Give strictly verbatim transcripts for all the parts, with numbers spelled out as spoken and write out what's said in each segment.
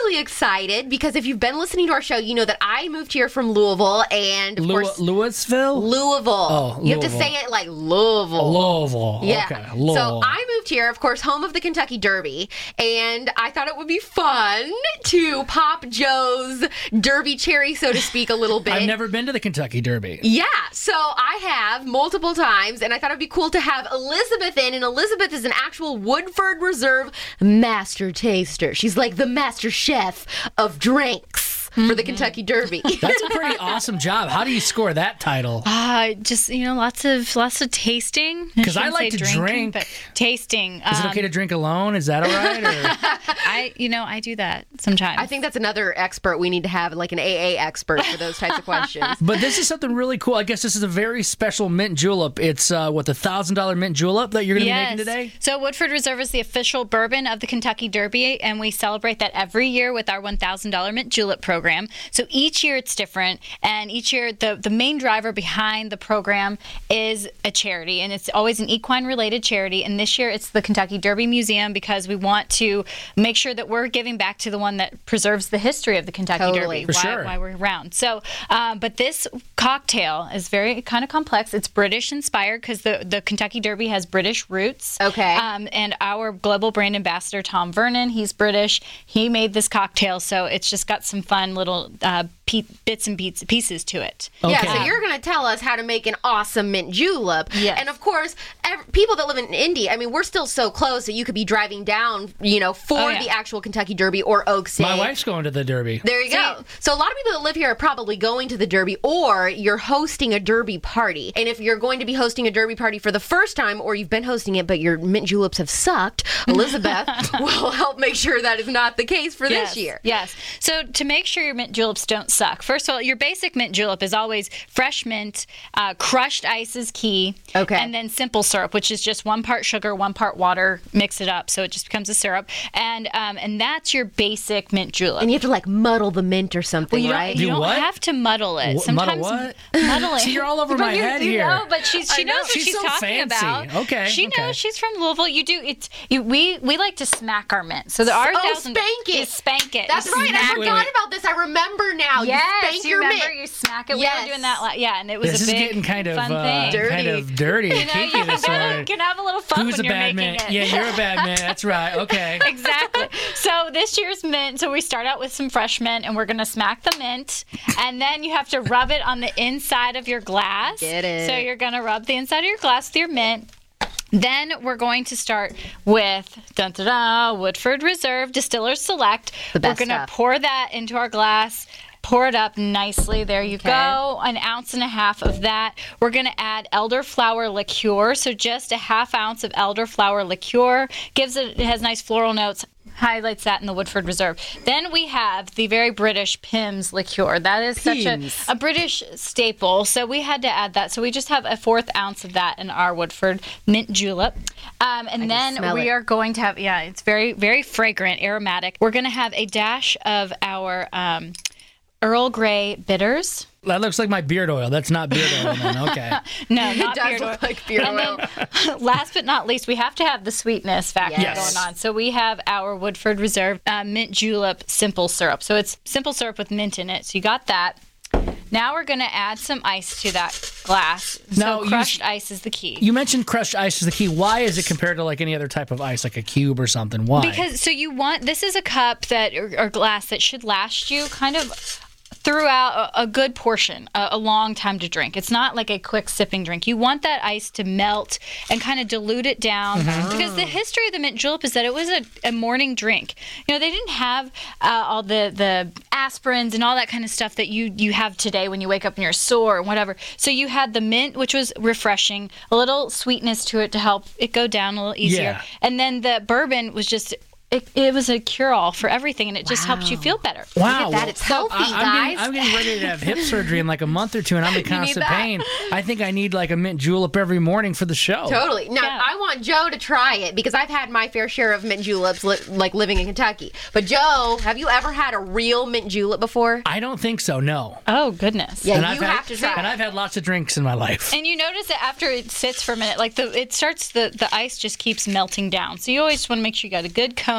really excited because if you've been listening to our show, you know that I moved here from Louisville and, of Lew- course... Louisville? Louisville. Oh, You have to Louisville. say it like Louisville. Louisville. Yeah. Okay, Louisville. So I moved here, of course, home of the Kentucky Derby, and I thought it would be fun to pop Joe's Derby cherry, so to speak, a little bit. I've never been to the Kentucky Derby. Yeah, so I have multiple times, and I thought it'd be cool to have Elizabeth in, and Elizabeth is an actual Woodford Reserve master taster. She's like the master chef of drinks for the Kentucky Derby. That's a pretty awesome job. How do you score that title? Uh, just, you know, lots of lots of tasting. 'Cause I shouldn't like say to drinking, drink. but tasting. Is it okay to drink alone? Is that all right? Or? I, you know, I do that sometimes. I think that's another expert we need to have, like an A A expert for those types of questions. But this is something really cool. I guess this is a very special mint julep. It's, uh, what, the one thousand dollars mint julep that you're going to yes. be making today? So Woodford Reserve is the official bourbon of the Kentucky Derby, and we celebrate that every year with our one thousand dollars mint julep program. So each year it's different, and each year the, the main driver behind the program is a charity, and it's always an equine-related charity. And this year it's the Kentucky Derby Museum because we want to make sure that we're giving back to the one that preserves the history of the Kentucky Totally. Derby, For why, sure. why we're around. So, um, but this cocktail is very kind of complex. It's British inspired because the, the Kentucky Derby has British roots. Okay. Um, and our global brand ambassador, Tom Vernon, he's British. He made this cocktail, so it's just got some fun little uh, pe- bits and beats, pieces to it. Yeah, Okay. so you're going to tell us how to make an awesome mint julep. Yes. And of course, ev- people that live in Indy, I mean, we're still so close that you could be driving down, you know, for Oh, yeah. the actual Kentucky Derby or Oak City. My wife's going to the Derby. There you go. So a lot of people that live here are probably going to the Derby, or you're hosting a Derby party. And if you're going to be hosting a Derby party for the first time, or you've been hosting it but your mint juleps have sucked, Elizabeth will help make sure that is not the case for Yes, this year. Yes. So to make sure your mint juleps don't suck, first of all, your basic mint julep is always fresh mint, uh, crushed ice is key, Okay. and then simple syrup, which is just one part sugar, one part water, mix it up so it just becomes a syrup, and um, and that's your basic mint julep. And you have to like muddle the mint or something, Well, you right? don't, you Do don't what? have to muddle it. Wh- muddle Sometimes what? muddle it. See, you're all over But my you- head you here. know, but she's, she I know. knows what She's she's, so talking fancy. about. Okay, She okay. knows. She's from Louisville. You do it's you, we we like to smack our mint. So the our Oh, thousand spank it. you spank it. That's You right. I smack forgot wait. about this. I remember now. Yes, you spank you your remember mint. you smack it. Yes. We were doing that. la- Yeah, and it was This a is big getting kind of, fun uh, thing. Dirty. kind of dirty and You know, kinky you this morning. can have a little fun Who's when a you're bad making mint? it. Yeah, you're a bad mint. That's right. Okay. Exactly. So this year's mint, so we start out with some fresh mint, and we're going to smack the mint, and then you have to rub it on the inside of your glass. Get it. So you're going to rub the inside of your glass with your mint. Then we're going to start with dun, dun, dun, Woodford Reserve Distillers Select. The best we're going to stuff. pour that into our glass. Pour it up nicely. There you Okay. go. An ounce and a half of that. We're going to add elderflower liqueur. So just a half ounce of elderflower liqueur. Gives it, it has nice floral notes. Highlights that in the Woodford Reserve. Then we have the very British Pimm's liqueur. That is such a, Pimm's. a British staple. So we had to add that. So we just have a fourth ounce of that in our Woodford mint julep. Um, and can then smell we it. are going to have, yeah, it's very, very fragrant, aromatic. We're going to have a dash of our um, Earl Grey bitters. That looks like my beard oil. That's not beard oil, then. Okay. No, It not does beard look oil. like beard and oil. then, last but not least, we have to have the sweetness factor Yes. going on. So we have our Woodford Reserve uh, mint julep simple syrup. So it's simple syrup with mint in it. So you got that. Now we're going to add some ice to that glass. Now, So you- crushed ice is the key. You mentioned crushed ice is the key. Why is it compared to like any other type of ice, like a cube or something? Why? Because so you want this is a cup that or, or glass that should last you kind of throughout a, a good portion, a, a long time to drink. It's not like a quick sipping drink. You want that ice to melt and kind of dilute it down because the history of the mint julep is that it was a, a morning drink. You know, they didn't have uh, all the the aspirins and all that kind of stuff that you you have today when you wake up and you're sore and whatever. So you had the mint, which was refreshing, a little sweetness to it to help it go down a little easier, Yeah. and then the bourbon was just. It, it was a cure-all for everything, and it just helps you feel better. Wow. Look at that. It's healthy, I, I'm guys. Getting, I'm getting ready to have hip surgery in like a month or two, and I'm in constant that. pain. I think I need like a mint julep every morning for the show. Totally. Now, Yeah. I want Joe to try it because I've had my fair share of mint juleps, li- like living in Kentucky. But Joe, have you ever had a real mint julep before? I don't think so, no. Oh, goodness. Yeah, and you I've have had, to try. And I've had lots of drinks in my life. And you notice that after it sits for a minute, like the it starts, the, the ice just keeps melting down. So you always want to make sure you got a good cone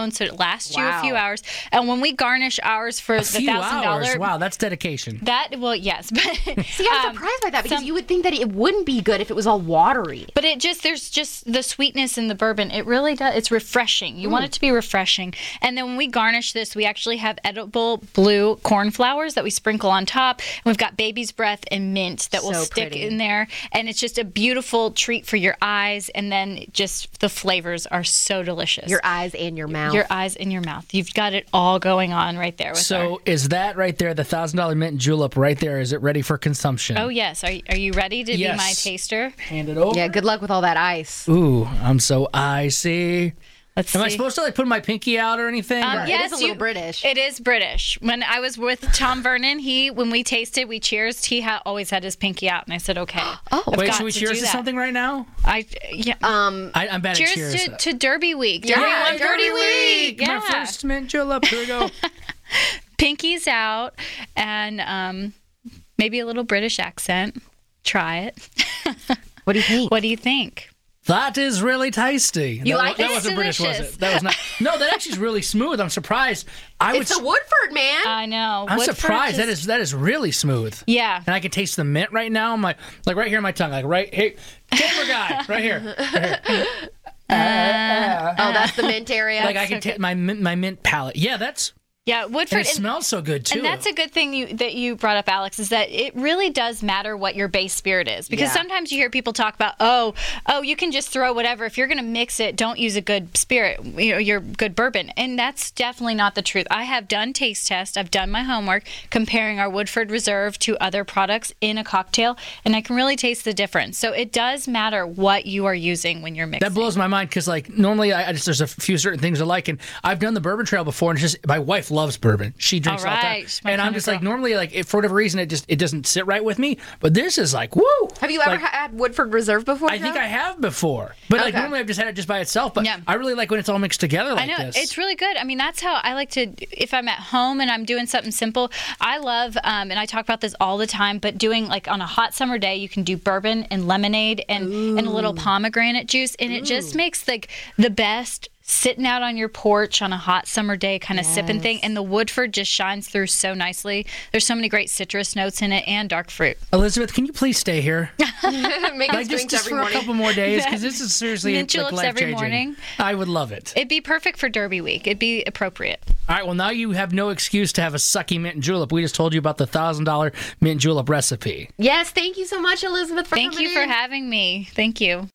cone, so it lasts you Wow. a few hours. And when we garnish ours for A the few thousand hours. dollar, Wow, that's dedication. that well, yes, but See, I'm um, surprised by that because some- you would think that it wouldn't be good if it was all watery. But it just, there's just the sweetness in the bourbon. It really does. It's refreshing. You Mm. want it to be refreshing. And then when we garnish this, we actually have edible blue corn flowers that we sprinkle on top. And we've got baby's breath and mint that will So stick pretty. in there. And it's just a beautiful treat for your eyes. And then just the flavors are so delicious. Your eyes and your mouth. Your eyes in your mouth. You've got it all going on right there. With So our, is that right there, the one thousand dollar mint julep right there, is it ready for consumption? oh, yes. Are, are you ready to Yes. be my taster? Hand it over. yeah, good luck with all that ice. Ooh, I'm so icy. Let's Am see. I supposed to like put my pinky out or anything? Um, Or- yes, It is a little you- British. It is British. When I was with Tom Vernon, he when we tasted, we cheersed. He ha- always had his pinky out, and I said, "Okay, Oh. I've Wait, got should we to cheers do to that. something right now? I yeah. Um, I, I'm bad cheers, at cheers. To, to Derby Week. Yeah, Derby one Derby Derby Week. Yeah, My first mint julep. Here we go. pinkies out, and um, maybe a little British accent. Try it. what do you think? What do you think? That is really tasty. You that, like that it? wasn't British, was Delicious. it? That was not. No, that actually is really smooth. I'm surprised. I It's would. a Woodford, man. I know. I'm Woodford surprised. That just- is that is really smooth. Yeah. And I can taste the mint right now. I'm like, like right here in my tongue, like right here, camera guy, right here, right here. oh, that's the mint area. Like I can taste my mint- my mint palate. Yeah, that's. Yeah, And Woodford. it smells so good too. And that's a good thing you, that you brought up, Alex, is that it really does matter what your base spirit is. Because Yeah. sometimes you hear people talk about, oh, oh, you can just throw whatever. If you're going to mix it, don't use a good spirit, you know, your good bourbon. And that's definitely not the truth. I have done taste tests. I've done my homework comparing our Woodford Reserve to other products in a cocktail, and I can really taste the difference. So it does matter what you are using when you're mixing. That blows my mind because, like, normally I, I just there's a few certain things I like, and I've done the bourbon trail before, and it's just my wife loves bourbon. She drinks All all the right. time, My and I'm kind just of like girl. normally like if for whatever reason it just it doesn't sit right with me. But this is like woo. Have you ever Like, had Woodford Reserve before? I think Joe? I have before, but like Okay. normally I've just had it just by itself. But Yeah. I really like when it's all mixed together like I know this. it's really good. I mean, that's how I like to. If I'm at home and I'm doing something simple, I love, um, and I talk about this all the time. But doing like on a hot summer day, you can do bourbon and lemonade and and a little pomegranate juice, and it just makes like the best. Sitting out on your porch on a hot summer day, kind of sipping thing, and the Woodford just shines through so nicely. There's so many great citrus notes in it and dark fruit. Elizabeth, can you please stay here? Make us Like just, drinks just every for morning. a couple more days because this is seriously Mint like, juleps every life-changing. morning. I would love it. It'd be perfect for Derby Week. It'd be appropriate. All right, well, now you have no excuse to have a sucky mint julep. We just told you about the one thousand dollar mint julep recipe. Yes, thank you so much, Elizabeth, for Thank coming you for in. having me. Thank you.